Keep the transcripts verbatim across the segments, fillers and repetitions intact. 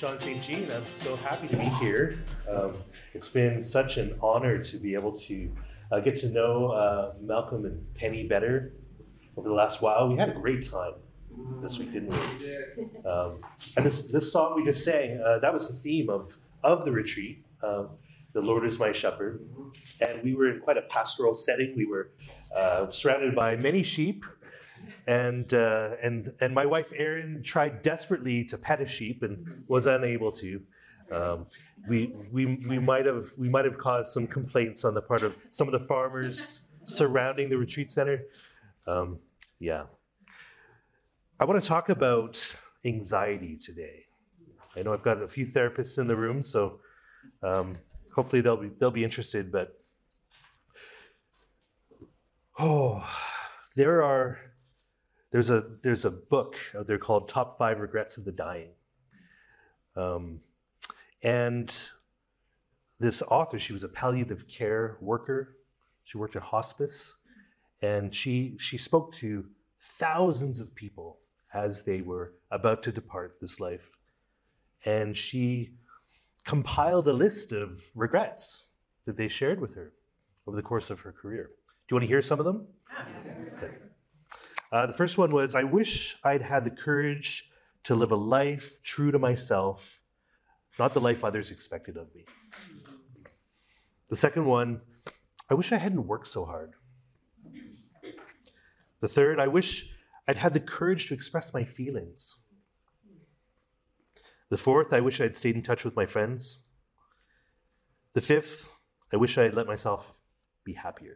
Sean Saint Jean. I'm so happy to be here. Um, it's been such an honor to be able to uh, get to know uh, Malcolm and Penny better over the last while. We had a great time this week, didn't we? Um, and this, this song we just sang, uh, that was the theme of, of the retreat. Um, the Lord is my shepherd. And we were in quite a pastoral setting. We were uh, surrounded by many sheep. And uh, and and my wife Erin tried desperately to pet a sheep and was unable to. Um, we we we might have we might have caused some complaints on the part of some of the farmers surrounding the retreat center. Um, yeah, I want to talk about anxiety today. I know I've got a few therapists in the room, so um, hopefully they'll be they'll be interested. But oh, there are. There's a there's a book out there called Top Five Regrets of the Dying, um, and this author, she was a palliative care worker. She worked at hospice, and she she spoke to thousands of people as they were about to depart this life, and she compiled a list of regrets that they shared with her over the course of her career. Do you want to hear some of them? Okay. Uh, the first one was, I wish I'd had the courage to live a life true to myself, not the life others expected of me. The second one, I wish I hadn't worked so hard. The third, I wish I'd had the courage to express my feelings. The fourth, I wish I'd stayed in touch with my friends. The fifth, I wish I had let myself be happier.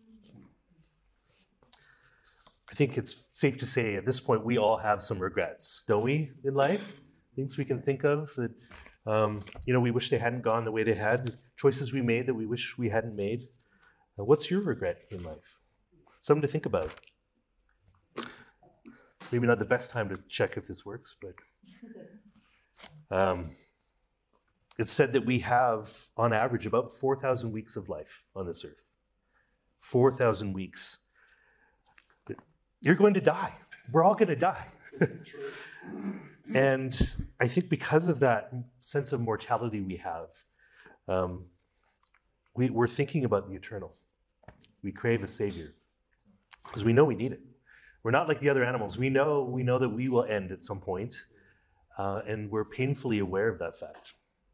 I think it's safe to say at this point we all have some regrets, don't we, in life? Things we can think of that, um, you know, we wish they hadn't gone the way they had, choices we made that we wish we hadn't made. Uh, what's your regret in life? Something to think about. Maybe not the best time to check if this works, but um, it's said that we have, on average, about four thousand weeks of life on this earth. four thousand weeks. You're going to die. We're all going to die. And I think because of that sense of mortality we have, um, we, we're thinking about the eternal. We crave a savior because we know we need it. We're not like the other animals. We know we know that we will end at some point, uh, and we're painfully aware of that fact.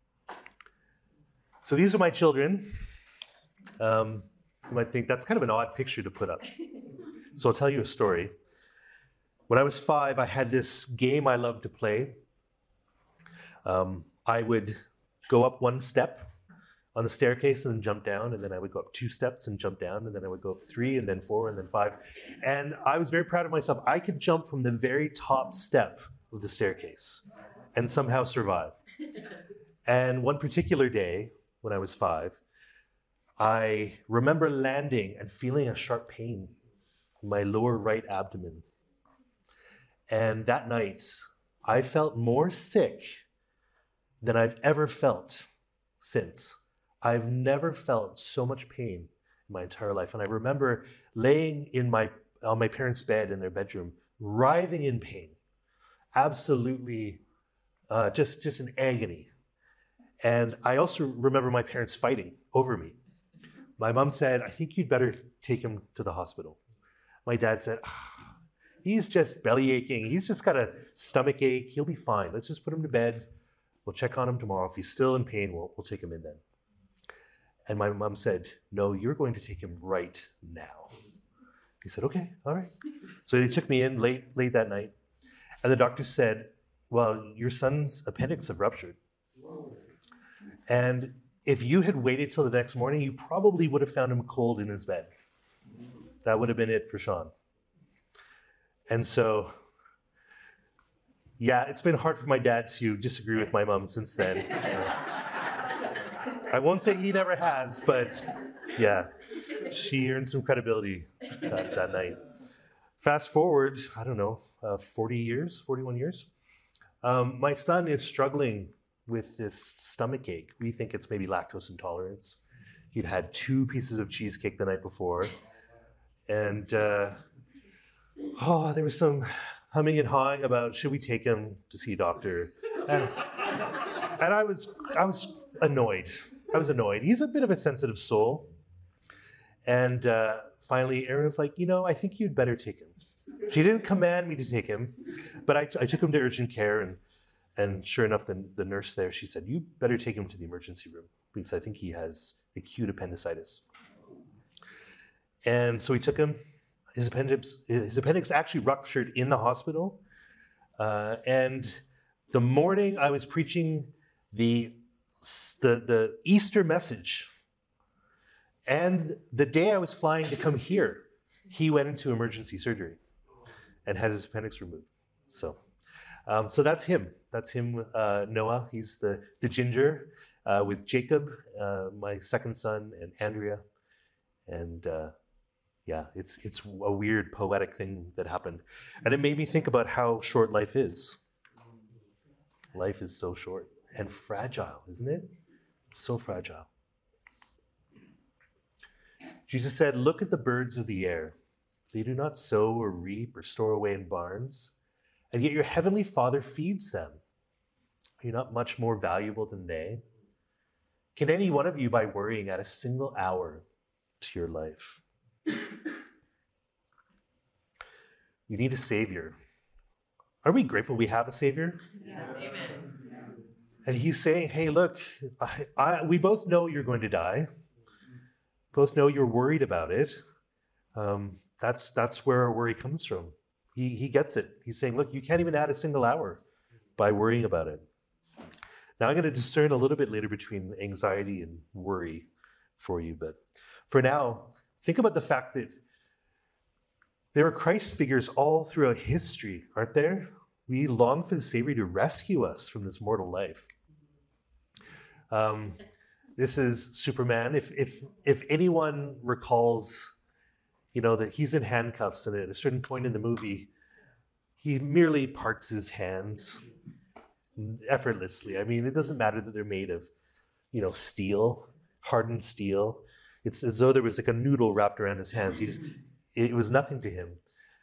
So these are my children. Um, you might think that's kind of an odd picture to put up. So I'll tell you a story. When I was five, I had this game I loved to play. Um, I would go up one step on the staircase and then jump down, and then I would go up two steps and jump down, and then I would go up three, and then four, and then five. And I was very proud of myself. I could jump from the very top step of the staircase and somehow survive. And one particular day, when I was five, I remember landing and feeling a sharp pain my lower right abdomen. And that night, I felt more sick than I've ever felt since. I've never felt so much pain in my entire life. And I remember laying in my on my parents' bed in their bedroom, writhing in pain, absolutely uh, just, just in agony. And I also remember my parents fighting over me. My mom said, I think you'd better take him to the hospital. My dad said, ah, he's just belly aching. He's just got a stomach ache. He'll be fine. Let's just put him to bed. We'll check on him tomorrow. If he's still in pain, we'll, we'll take him in then. And my mom said, no, you're going to take him right now. He said, okay, all right. So they took me in late, late that night. And the doctor said, well, your son's appendix have ruptured. And if you had waited till the next morning, you probably would have found him cold in his bed. That would have been it for Sean. And so, yeah, it's been hard for my dad to disagree with my mom since then. Uh, I won't say he never has, but yeah, she earned some credibility that, that night. Fast forward, I don't know, uh, forty years, forty-one years. Um, my son is struggling with this stomach ache. We think it's maybe lactose intolerance. He'd had two pieces of cheesecake the night before. And uh, oh, there was some humming and hawing about should we take him to see a doctor. And And I was, I was annoyed. I was annoyed. He's a bit of a sensitive soul. And uh, finally, Erin's like, you know, I think you'd better take him. She didn't command me to take him, but I, I took him to urgent care, and and sure enough, the, the nurse there, she said, you better take him to the emergency room because I think he has acute appendicitis. And so we took him. His appendix, his appendix actually ruptured in the hospital. Uh, and the morning I was preaching the, the, the Easter message, and the day I was flying to come here, he went into emergency surgery and had his appendix removed. So, um, so that's him. That's him, uh, Noah. He's the, the ginger uh, with Jacob, uh, my second son, and Andrea. And uh, yeah, it's it's a weird poetic thing that happened. And it made me think about how short life is. Life is so short and fragile, isn't it? So fragile. Jesus said, look at the birds of the air. They do not sow or reap or store away in barns, and yet your heavenly Father feeds them. Are you not much more valuable than they? Can any one of you, by worrying, add a single hour to your life? You need a Savior. Are we grateful we have a Savior? Yes, amen. And he's saying, hey, look, I, I, we both know you're going to die. Both know you're worried about it. Um, that's that's where our worry comes from. He, he gets it. He's saying, look, you can't even add a single hour by worrying about it. Now, I'm going to discern a little bit later between anxiety and worry for you. But for now, think about the fact that there are Christ figures all throughout history, aren't there? We long for the Savior to rescue us from this mortal life. Um, this is Superman. If if if anyone recalls, you know, that he's in handcuffs, and at a certain point in the movie, he merely parts his hands effortlessly. I mean, it doesn't matter that they're made of, you know, steel, hardened steel. It's as though there was like a noodle wrapped around his hands. He just, it was nothing to him.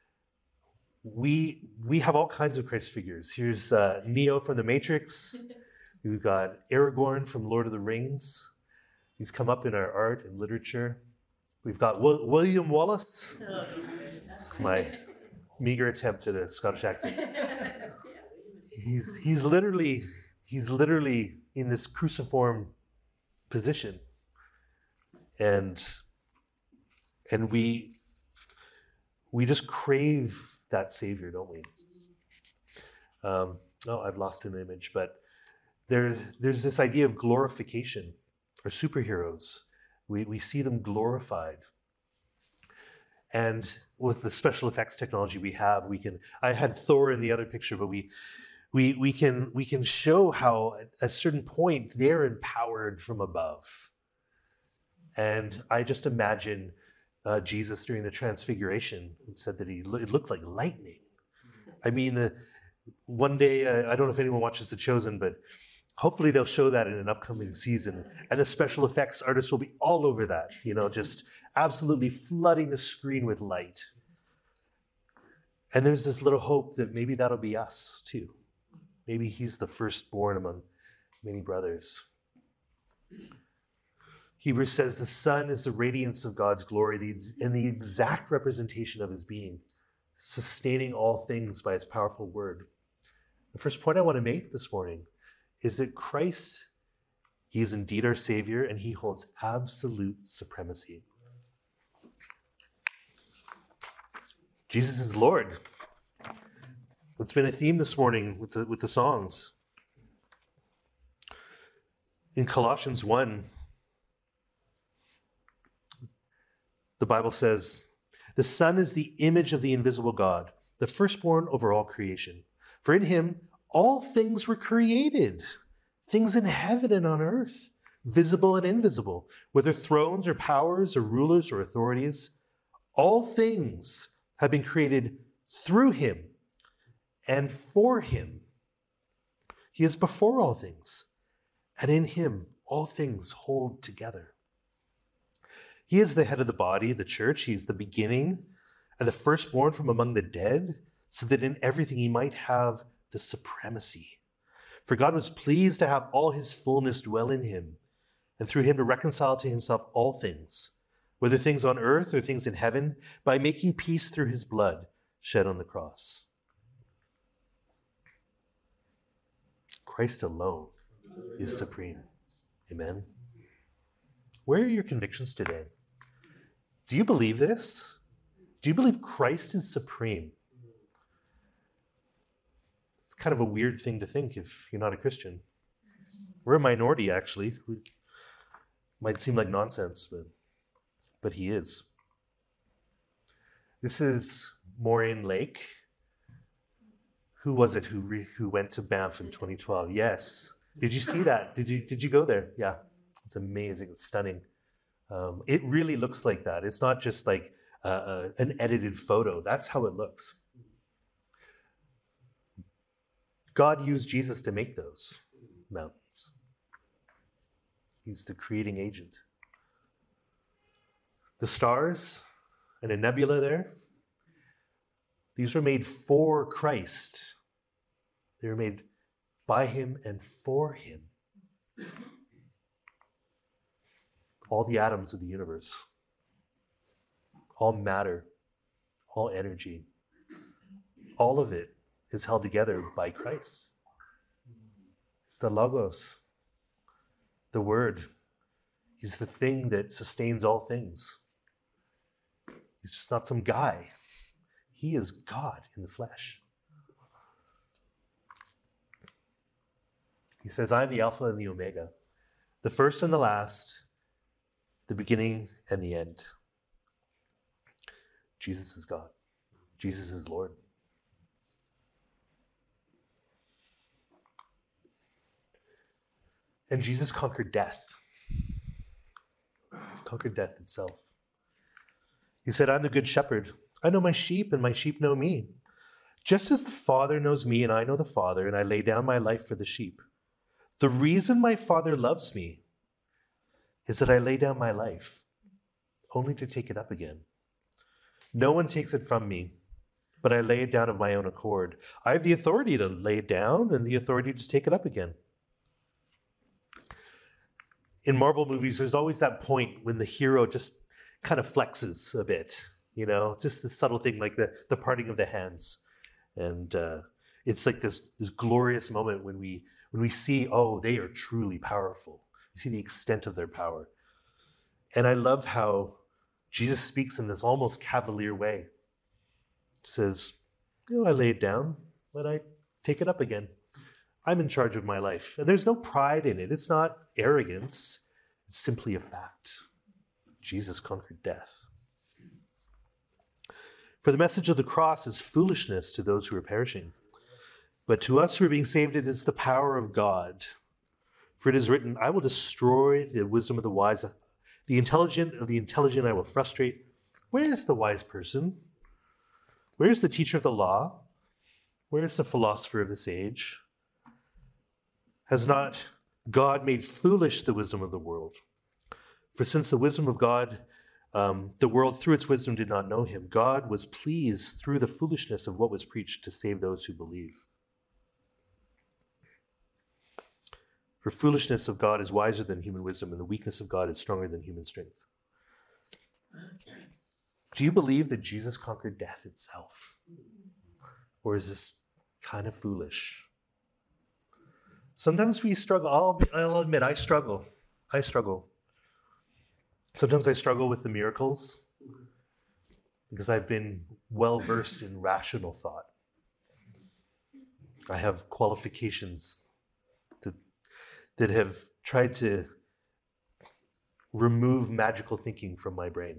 We we have all kinds of Christ figures. Here's uh, Neo from The Matrix. We've got Aragorn from Lord of the Rings. He's come up in our art and literature. We've got w- William Wallace. It's my meager attempt at a Scottish accent. He's he's literally he's literally in this cruciform position, and and we we just crave that Savior, don't we? Um, oh, I've lost an image, but there there's this idea of glorification for superheroes. We we see them glorified. And with the special effects technology we have, we can, I had Thor in the other picture, but we we we can we can show how at a certain point they're empowered from above. And I just imagine uh, Jesus during the Transfiguration and said that he it looked like lightning. I mean, the one day, uh, I don't know if anyone watches The Chosen, but hopefully they'll show that in an upcoming season, and the special effects artists will be all over that, you know, just absolutely flooding the screen with light. And there's this little hope that maybe that'll be us too. Maybe he's the firstborn among many brothers. Hebrews says the Son is the radiance of God's glory and the exact representation of his being, sustaining all things by his powerful word. The first point I want to make this morning is that Christ, he is indeed our Savior, and he holds absolute supremacy. Jesus is Lord. It's been a theme this morning with the, with the songs. In Colossians one, the Bible says, the Son is the image of the invisible God, the firstborn over all creation. For in him all things were created, things in heaven and on earth, visible and invisible, whether thrones or powers or rulers or authorities. All things have been created through him and for him. He is before all things, and in him all things hold together. He is the head of the body, the church. He is the beginning and the firstborn from among the dead, so that in everything he might have the supremacy. For God was pleased to have all his fullness dwell in him, and through him to reconcile to himself all things, whether things on earth or things in heaven, by making peace through his blood shed on the cross. Christ alone is supreme. Amen. Where are your convictions today? Do you believe this? Do you believe Christ is supreme? It's kind of a weird thing to think if you're not a Christian. We're a minority, actually. We, might seem like nonsense, but, but he is. This is Maureen Lake. Who was it who re, who went to Banff in twenty twelve? Yes. Did you see that? Did you did you go there? Yeah. It's amazing. It's stunning. Um, it really looks like that. It's not just like uh, uh, an edited photo. That's how it looks. God used Jesus to make those mountains. He's the creating agent. The stars and a nebula there, these were made for Christ. They were made by him and for him. All the atoms of the universe, all matter, all energy, all of it is held together by Christ. The Logos, the Word, he's the thing that sustains all things. He's just not some guy. He is God in the flesh. He says, I am the Alpha and the Omega, the first and the last, the beginning and the end. Jesus is God. Jesus is Lord. And Jesus conquered death. Conquered death itself. He said, I'm the good shepherd. I know my sheep and my sheep know me. Just as the Father knows me and I know the Father, and I lay down my life for the sheep. The reason my Father loves me is that I lay down my life only to take it up again. No one takes it from me, but I lay it down of my own accord. I have the authority to lay it down and the authority to take it up again. In Marvel movies, there's always that point when the hero just kind of flexes a bit, you know, just this subtle thing like the, the parting of the hands. And uh, it's like this, this glorious moment when we when we see, oh, they are truly powerful. You see the extent of their power. And I love how Jesus speaks in this almost cavalier way. He says, you know, I lay it down, but I take it up again. I'm in charge of my life. And there's no pride in it. It's not arrogance. It's simply a fact. Jesus conquered death. For the message of the cross is foolishness to those who are perishing. But to us who are being saved, it is the power of God. For it is written, I will destroy the wisdom of the wise. The intelligent of the intelligent I will frustrate. Where is the wise person? Where is the teacher of the law? Where is the philosopher of this age? Has not God made foolish the wisdom of the world? For since the wisdom of God, um, the world through its wisdom did not know him, God was pleased through the foolishness of what was preached to save those who believe. For foolishness of God is wiser than human wisdom, and the weakness of God is stronger than human strength. Do you believe that Jesus conquered death itself? Or is this kind of foolish? Sometimes we struggle. I'll, I'll admit, I struggle. I struggle. Sometimes I struggle with the miracles because I've been well-versed in rational thought. I have qualifications that, that have tried to remove magical thinking from my brain.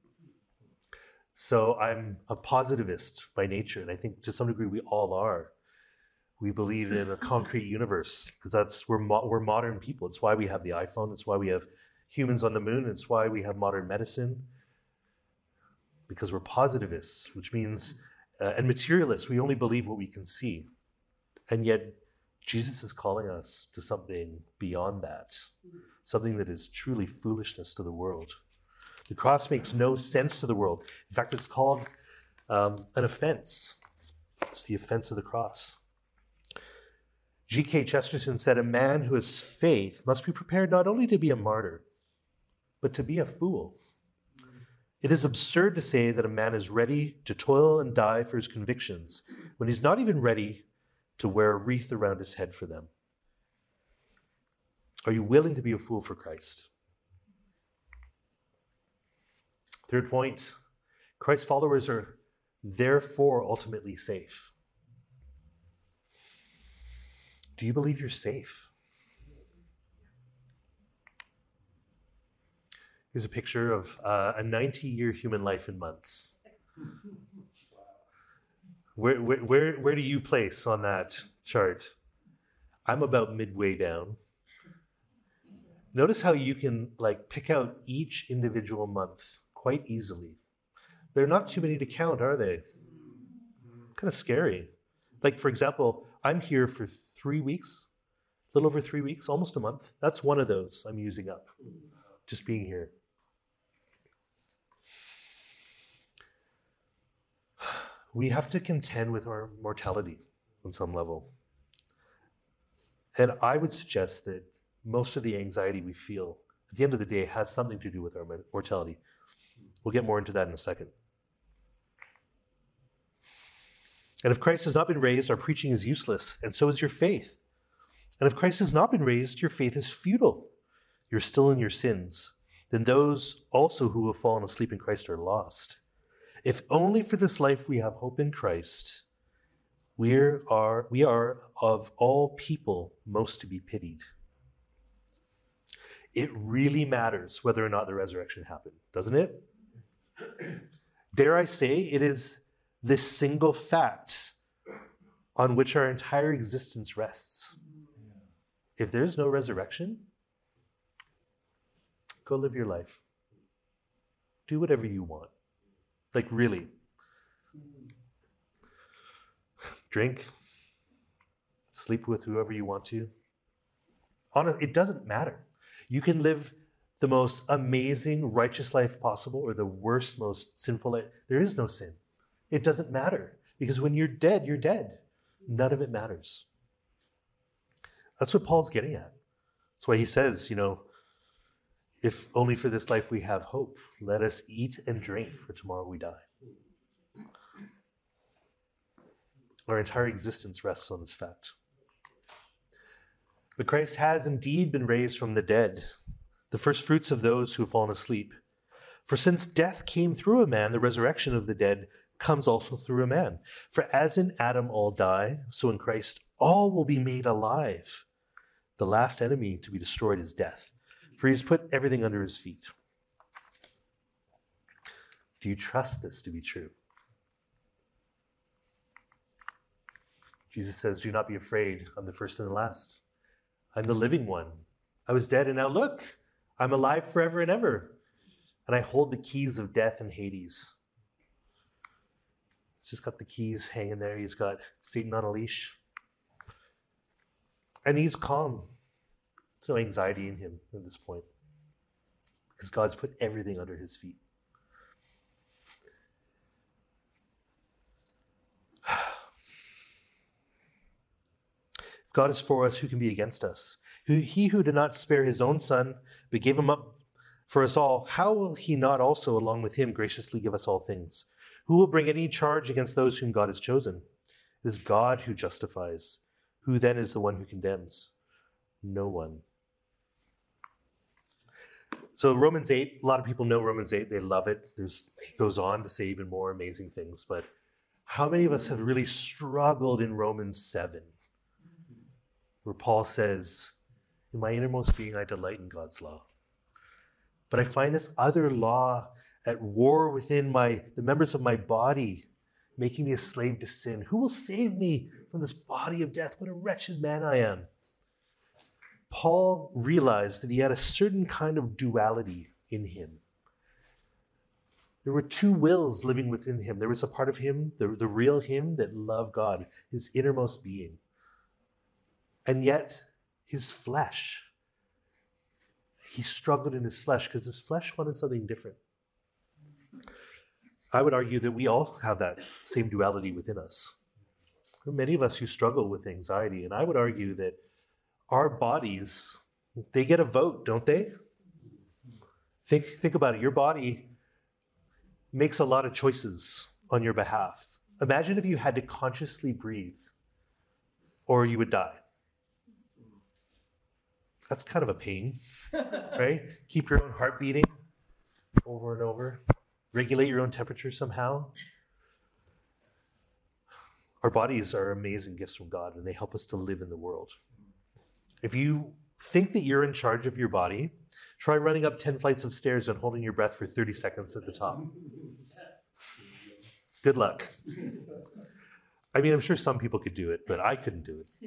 So I'm a positivist by nature, and I think to some degree we all are. We believe in a concrete universe because that's we're mo- we're modern people. It's why we have the iPhone. It's why we have humans on the moon. It's why we have modern medicine. Because we're positivists, which means uh, and materialists. We only believe what we can see, and yet Jesus is calling us to something beyond that, something that is truly foolishness to the world. The cross makes no sense to the world. In fact, it's called um, an offense. It's the offense of the cross. G K Chesterton said, a man who has faith must be prepared not only to be a martyr, but to be a fool. It is absurd to say that a man is ready to toil and die for his convictions when he's not even ready to wear a wreath around his head for them. Are you willing to be a fool for Christ? Third point, Christ's followers are therefore ultimately safe. Do you believe you're safe? Here's a picture of uh, a ninety-year human life in months. Where, where, where, where do you place on that chart? I'm about midway down. Notice how you can like pick out each individual month quite easily. They're not too many to count, are they? Kind of scary. Like, for example, I'm here for three weeks, a little over three weeks, almost a month. That's one of those I'm using up, just being here. We have to contend with our mortality on some level. And I would suggest that most of the anxiety we feel at the end of the day has something to do with our mortality. We'll get more into that in a second. And if Christ has not been raised, our preaching is useless, and so is your faith. And if Christ has not been raised, your faith is futile. You're still in your sins. Then those also who have fallen asleep in Christ are lost. If only for this life we have hope in Christ, we are, we are of all people most to be pitied. It really matters whether or not the resurrection happened, doesn't it? Dare I say, it is this single fact on which our entire existence rests. If there's no resurrection, go live your life. Do whatever you want. Like, really. Drink. Sleep with whoever you want to. Honestly, it doesn't matter. You can live the most amazing, righteous life possible or the worst, most sinful life. There is no sin. It doesn't matter. Because when you're dead, you're dead. None of it matters. That's what Paul's getting at. That's why he says, you know, if only for this life we have hope, let us eat and drink, for tomorrow we die. Our entire existence rests on this fact. But Christ has indeed been raised from the dead, the first fruits of those who have fallen asleep. For since death came through a man, the resurrection of the dead comes also through a man. For as in Adam all die, so in Christ all will be made alive. The last enemy to be destroyed is death, for he's put everything under his feet. Do you trust this to be true? Jesus says, do not be afraid. I'm the first and the last. I'm the living one. I was dead, and now look, I'm alive forever and ever. And I hold the keys of death and Hades. He's just got the keys hanging there. He's got Satan on a leash. And he's calm. There's no anxiety in him at this point, because God's put everything under his feet. If God is for us, who can be against us? He who did not spare his own son, but gave him up for us all, how will he not also, along with him, graciously give us all things? Who will bring any charge against those whom God has chosen? It is God who justifies. Who then is the one who condemns? No one. So Romans eight, a lot of people know Romans eight. They love it. There's, it goes on to say even more amazing things. But how many of us have really struggled in Romans seven, where Paul says, in my innermost being, I delight in God's law. But I find this other law at war within my the members of my body, making me a slave to sin. Who will save me from this body of death? What a wretched man I am. Paul realized that he had a certain kind of duality in him. There were two wills living within him. There was a part of him, the, the real him that loved God, his innermost being. And yet, his flesh, he struggled in his flesh because his flesh wanted something different. I would argue that we all have that same duality within us. There are many of us who struggle with anxiety, and I would argue that our bodies, they get a vote, don't they? Think, think about it. Your body makes a lot of choices on your behalf. Imagine if you had to consciously breathe, or you would die. That's kind of a pain, right? Keep your own heart beating over and over. Regulate your own temperature somehow. Our bodies are amazing gifts from God, and they help us to live in the world. If you think that you're in charge of your body, try running up ten flights of stairs and holding your breath for thirty seconds at the top. Good luck. I mean, I'm sure some people could do it, but I couldn't do it.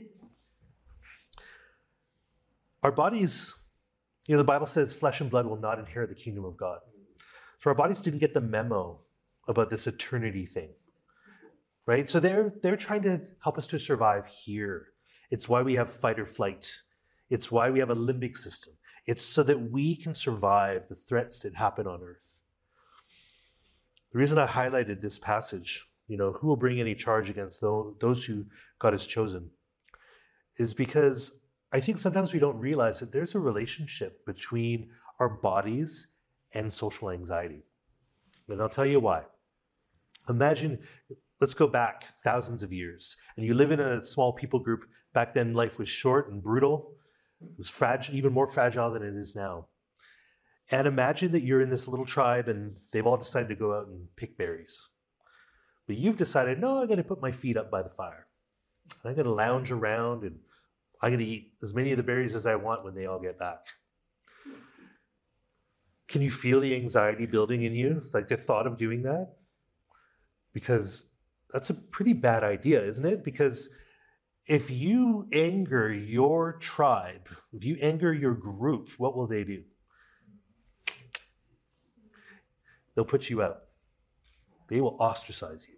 Our bodies, you know, the Bible says flesh and blood will not inherit the kingdom of God. So our bodies didn't get the memo about this eternity thing, right? So they're, they're trying to help us to survive here. It's why we have fight or flight. It's why we have a limbic system. It's so that we can survive the threats that happen on earth. The reason I highlighted this passage, you know, who will bring any charge against those who God has chosen, is because I think sometimes we don't realize that there's a relationship between our bodies and social anxiety. And I'll tell you why. Imagine, let's go back thousands of years, and you live in a small people group. Back then, life was short and brutal. It was fragile, even more fragile than it is now. And imagine that you're in this little tribe and they've all decided to go out and pick berries. But you've decided, no, I'm going to put my feet up by the fire. I'm going to lounge around and I'm going to eat as many of the berries as I want when they all get back. Can you feel the anxiety building in you? Like the thought of doing that? Because that's a pretty bad idea, isn't it? Because if you anger your tribe, if you anger your group, what will they do? They'll put you out. They will ostracize you.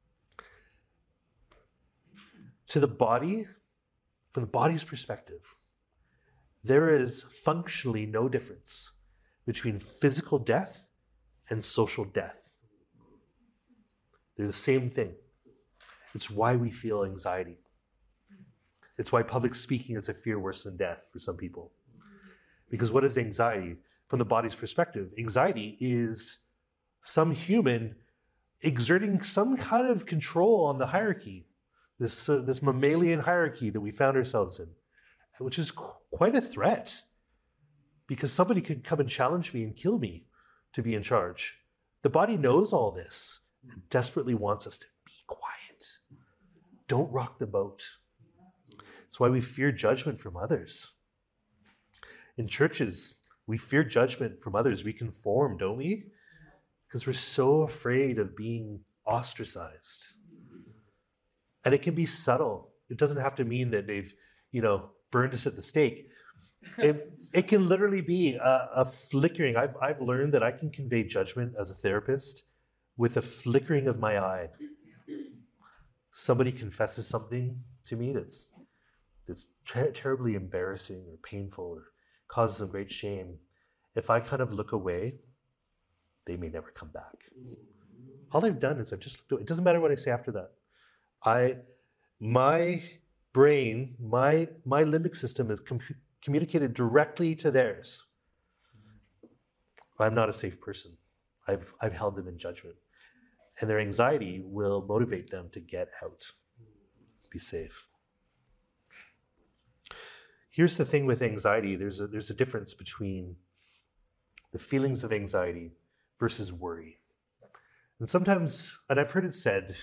To the body, from the body's perspective, there is functionally no difference between physical death and social death. They're the same thing. It's why we feel anxiety. It's why public speaking is a fear worse than death for some people. Because what is anxiety? From the body's perspective, anxiety is some human exerting some kind of control on the hierarchy, this, uh, this mammalian hierarchy that we found ourselves in, which is qu- quite a threat. Because somebody could come and challenge me and kill me to be in charge. The body knows all this and desperately wants us to be quiet. Don't rock the boat. That's why we fear judgment from others. In churches, we fear judgment from others. We conform, don't we? Because we're so afraid of being ostracized. And it can be subtle. It doesn't have to mean that they've, you know, burned us at the stake. It, it can literally be a, a flickering. I've, I've learned that I can convey judgment as a therapist with a flickering of my eye. Somebody confesses something to me that's, that's ter- terribly embarrassing or painful or causes them great shame. If I kind of look away, they may never come back. All I've done is I've just looked away. It doesn't matter what I say after that. I, my brain, my, my limbic system is com- communicated directly to theirs. I'm not a safe person. I've, I've held them in judgment. And their anxiety will motivate them to get out, be safe. Here's the thing with anxiety. There's a, there's a difference between the feelings of anxiety versus worry. And sometimes, and I've heard it said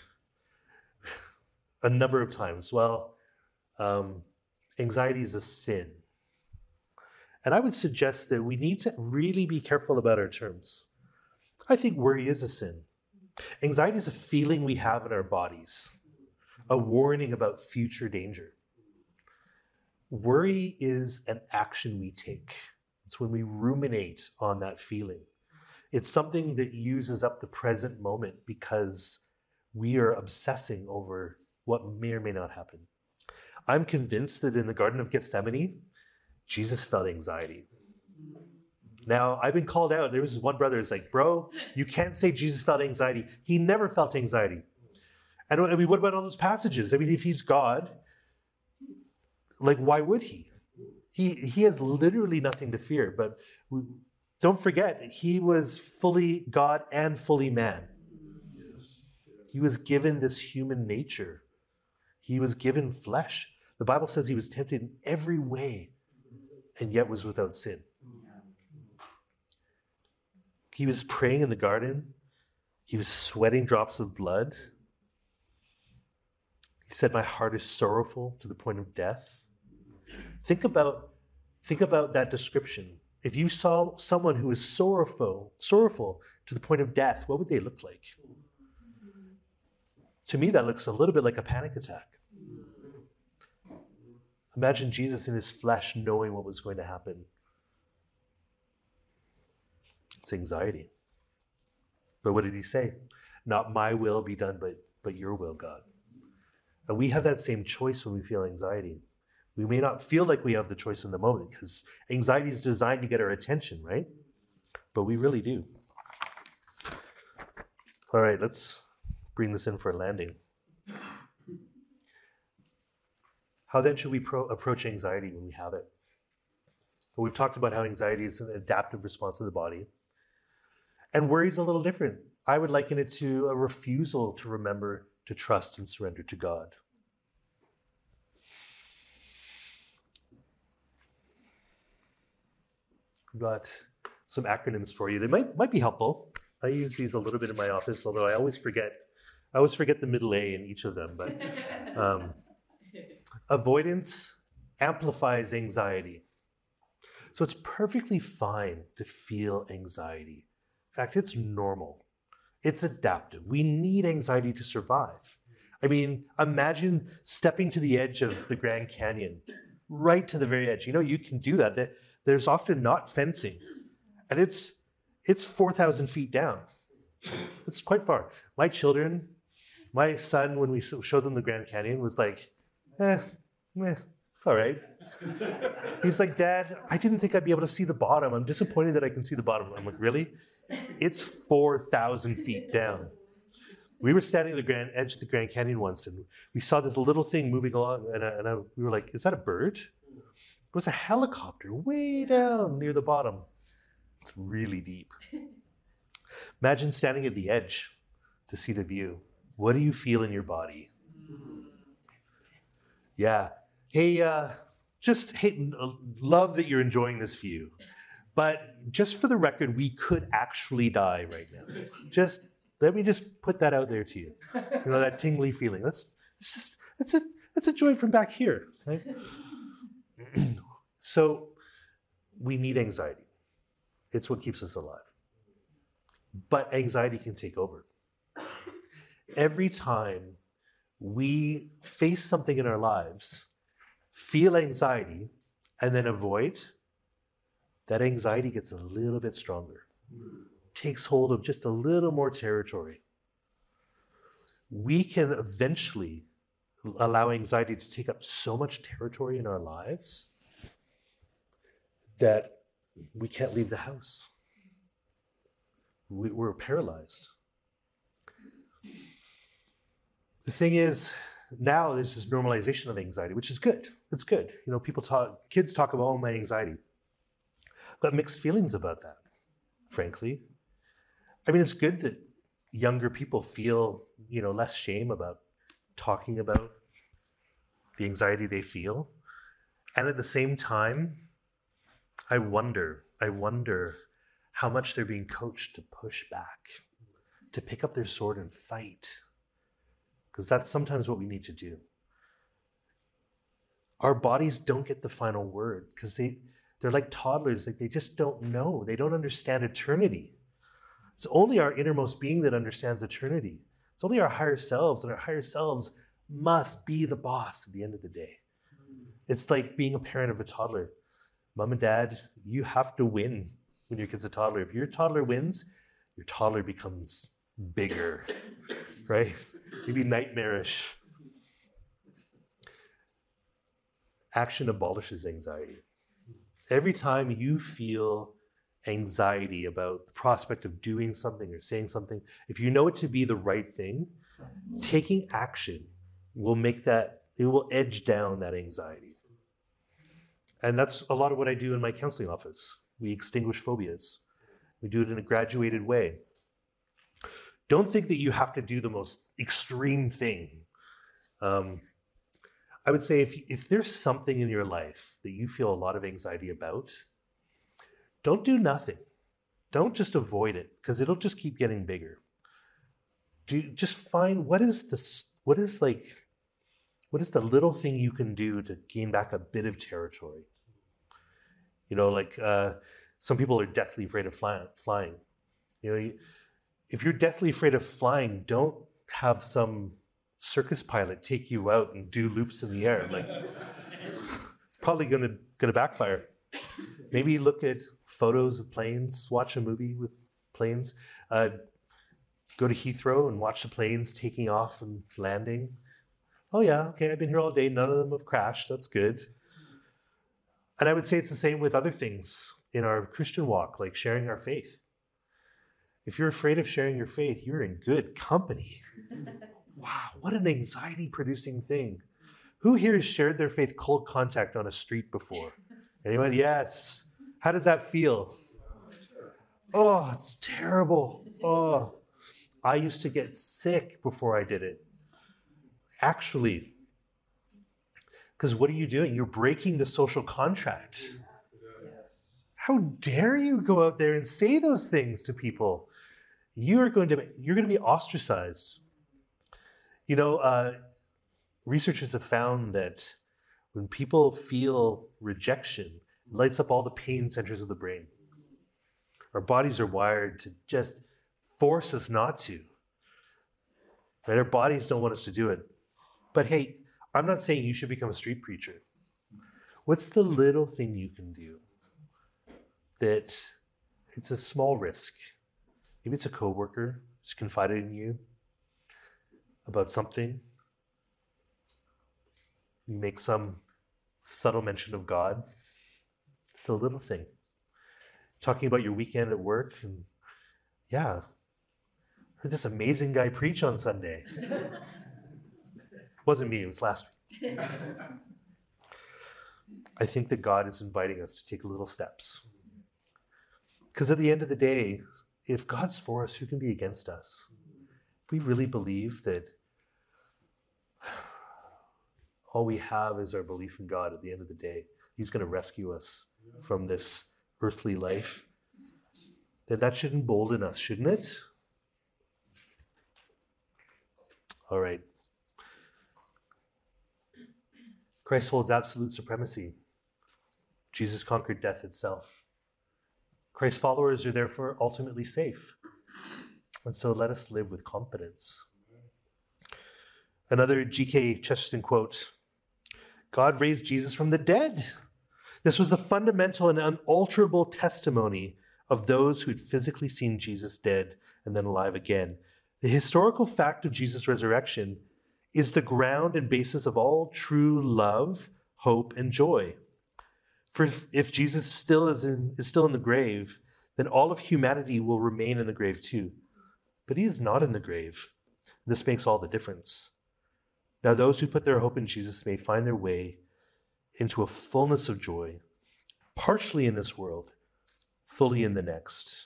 a number of times, well, um, anxiety is a sin. And I would suggest that we need to really be careful about our terms. I think worry is a sin. Anxiety is a feeling we have in our bodies, a warning about future danger. Worry is an action we take. It's when we ruminate on that feeling. It's something that uses up the present moment because we are obsessing over what may or may not happen. I'm convinced that in the Garden of Gethsemane, Jesus felt anxiety. Now, I've been called out. There was one brother who's like, bro, you can't say Jesus felt anxiety. He never felt anxiety. And I mean, what about all those passages? I mean, if he's God, like, why would he? He he has literally nothing to fear. But we, don't forget, he was fully God and fully man. He was given this human nature. He was given flesh. The Bible says he was tempted in every way and yet was without sin. He was praying in the garden. He was sweating drops of blood. He said, my heart is sorrowful to the point of death. Think about, think about that description. If you saw someone who is sorrowful, sorrowful to the point of death, what would they look like? To me, that looks a little bit like a panic attack. Imagine Jesus in his flesh knowing what was going to happen. It's anxiety. But what did he say? Not my will be done, but, but your will, God. And we have that same choice when we feel anxiety. We may not feel like we have the choice in the moment because anxiety is designed to get our attention, right? But we really do. All right, let's bring this in for a landing. How then should we pro- approach anxiety when we have it? Well, we've talked about how anxiety is an adaptive response of the body. And worry is a little different. I would liken it to a refusal to remember to trust and surrender to God. I've got some acronyms for you. They might might be helpful. I use these a little bit in my office, although I always forget. I always forget the middle A in each of them. But um, avoidance amplifies anxiety. So it's perfectly fine to feel anxiety. In fact, it's normal. It's adaptive. We need anxiety to survive. I mean, imagine stepping to the edge of the Grand Canyon, right to the very edge. You know, you can do that. There's often not fencing, and it's it's four thousand feet down. It's quite far. My children, my son, when we showed them the Grand Canyon, was like, eh, eh, it's all right. He's like, Dad, I didn't think I'd be able to see the bottom. I'm disappointed that I can see the bottom. I'm like, really? It's four thousand feet down. We were standing at the grand edge of the Grand Canyon once, and we saw this little thing moving along, and, I, and I, we were like, is that a bird? It was a helicopter way down near the bottom. It's really deep. Imagine standing at the edge to see the view. What do you feel in your body? Yeah. Hey, uh, just hey, love that you're enjoying this view. But just for the record, we could actually die right now. Just let me just put that out there to you. You know, that tingly feeling. That's it's just that's a that's a joy from back here. Right? So we need anxiety. It's what keeps us alive. But anxiety can take over. Every time we face something in our lives, feel anxiety, and then avoid, that anxiety gets a little bit stronger. Takes hold of just a little more territory. We can eventually allow anxiety to take up so much territory in our lives that we can't leave the house. We, we're paralyzed. The thing is, now there's this normalization of anxiety, which is good. It's good. You know, people talk, kids talk about, oh, my anxiety. I've got mixed feelings about that, frankly. I mean, it's good that younger people feel, you know, less shame about talking about the anxiety they feel. And at the same time, I wonder, I wonder how much they're being coached to push back, to pick up their sword and fight. Because that's sometimes what we need to do. Our bodies don't get the final word because they, they're like toddlers. Like they just don't know. They don't understand eternity. It's only our innermost being that understands eternity. It's only our higher selves, and our higher selves must be the boss at the end of the day. It's like being a parent of a toddler. Mom and dad, you have to win when your kid's a toddler. If your toddler wins, your toddler becomes bigger, right? Maybe nightmarish. Action abolishes anxiety. Every time you feel anxiety about the prospect of doing something or saying something, if you know it to be the right thing, taking action will make that, it will edge down that anxiety. And that's a lot of what I do in my counseling office. We extinguish phobias. We do it in a graduated way. Don't think that you have to do the most extreme thing. Um, I would say if, if there's something in your life that you feel a lot of anxiety about, don't do nothing. Don't just avoid it, because it'll just keep getting bigger. Do just find what is the what is like what is the little thing you can do to gain back a bit of territory. You know, like uh, some people are deathly afraid of fly, flying. You know, you, if you're deathly afraid of flying, don't have some circus pilot take you out and do loops in the air. Like, it's probably gonna gonna backfire. Maybe look at photos of planes, watch a movie with planes. Uh, go to Heathrow and watch the planes taking off and landing. Oh yeah, okay, I've been here all day. None of them have crashed. That's good. And I would say it's the same with other things in our Christian walk, like sharing our faith. If you're afraid of sharing your faith, you're in good company. Wow, what an anxiety-producing thing. Who here has shared their faith cold contact on a street before? Anyone? Yes. How does that feel? Oh, it's terrible. Oh, I used to get sick before I did it. Actually, because what are you doing? You're breaking the social contract. How dare you go out there and say those things to people? You are going to you're going to be ostracized. You know, uh, researchers have found that when people feel rejection, it lights up all the pain centers of the brain. Our bodies are wired to just force us not to. Right? Our bodies don't want us to do it. But hey, I'm not saying you should become a street preacher. What's the little thing you can do that it's a small risk? Maybe it's a coworker who's confided in you about something. You make some subtle mention of God. It's a little thing. Talking about your weekend at work, and yeah, heard this amazing guy preach on Sunday. It wasn't me, it was last week. I think that God is inviting us to take little steps. Because at the end of the day, if God's for us, who can be against us? If we really believe that all we have is our belief in God at the end of the day, He's going to rescue us from this earthly life, then that should embolden us, shouldn't it? All right. Christ holds absolute supremacy. Jesus conquered death itself. Christ's followers are therefore ultimately safe. And so let us live with confidence. Another G K Chesterton quote, God raised Jesus from the dead. This was a fundamental and unalterable testimony of those who had physically seen Jesus dead and then alive again. The historical fact of Jesus' resurrection is the ground and basis of all true love, hope, and joy. For if Jesus still is, in, is still in the grave, then all of humanity will remain in the grave too. But he is not in the grave. This makes all the difference. Now those who put their hope in Jesus may find their way into a fullness of joy, partially in this world, fully in the next.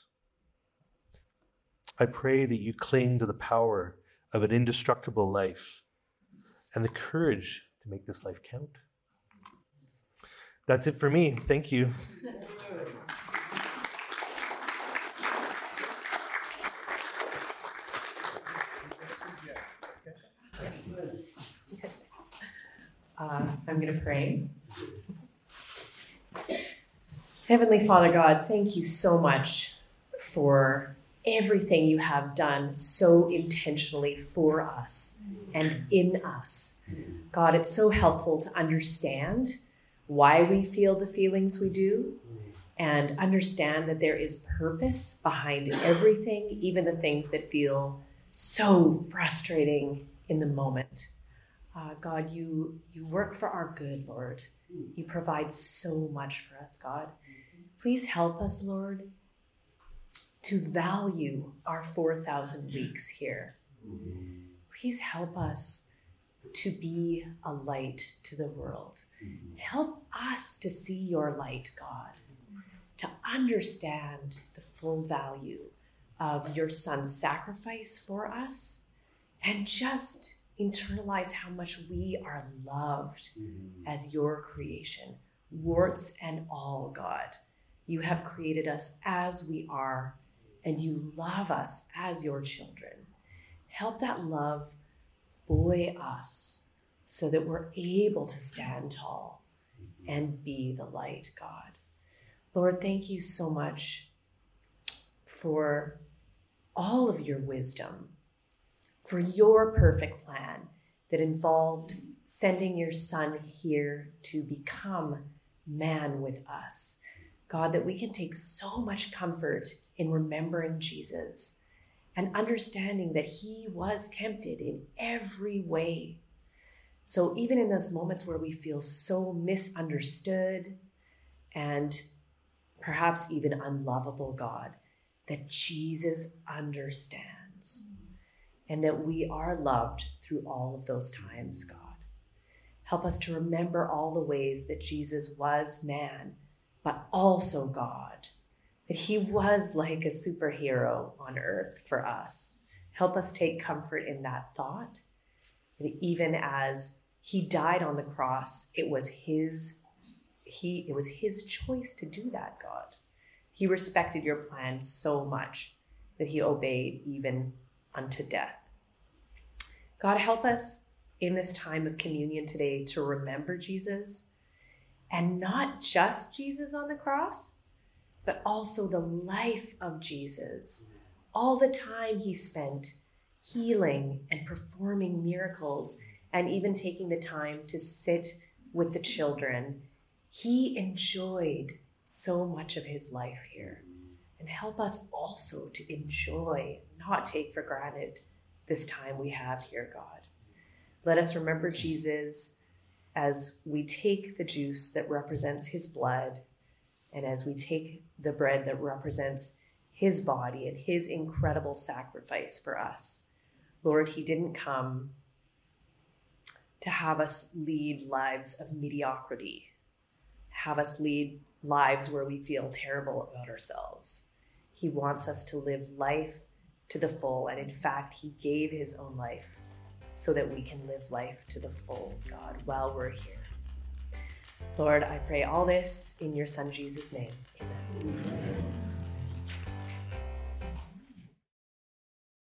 I pray that you cling to the power of an indestructible life and the courage to make this life count. That's it for me. Thank you. Uh, I'm going to pray. Heavenly Father God, thank you so much for everything you have done so intentionally for us and in us. God, it's so helpful to understand why we feel the feelings we do and understand that there is purpose behind everything, even the things that feel so frustrating in the moment. Uh, God, you, you work for our good, Lord. You provide so much for us, God. Please help us, Lord, to value our four thousand weeks here. please help us to be a light to the world. Help us to see your light, God, to understand the full value of your son's sacrifice for us, and just internalize how much we are loved as your creation, warts and all, God. You have created us as we are, and you love us as your children. Help that love buoy us so that we're able to stand tall and be the light, God. Lord, thank you so much for all of your wisdom, for your perfect plan that involved sending your son here to become man with us. God, that we can take so much comfort in remembering Jesus and understanding that he was tempted in every way. So even in those moments where we feel so misunderstood and perhaps even unlovable, God, that Jesus understands and that we are loved through all of those times, God. Help us to remember all the ways that Jesus was man, but also God, that he was like a superhero on earth for us. Help us take comfort in that thought, that even as he died on the cross, it was his, he, it was his choice to do that, God. He respected your plan so much that he obeyed even unto death. God, help us in this time of communion today to remember Jesus, and not just Jesus on the cross, but also the life of Jesus, all the time he spent healing and performing miracles, and even taking the time to sit with the children. He enjoyed so much of his life here. And help us also to enjoy, not take for granted, this time we have here, God. Let us remember Jesus as we take the juice that represents his blood, and as we take the bread that represents his body and his incredible sacrifice for us. Lord, he didn't come to have us lead lives of mediocrity, have us lead lives where we feel terrible about ourselves. He wants us to live life to the full, and in fact, he gave his own life so that we can live life to the full, God, while we're here. Lord, I pray all this in your son Jesus' name. Amen.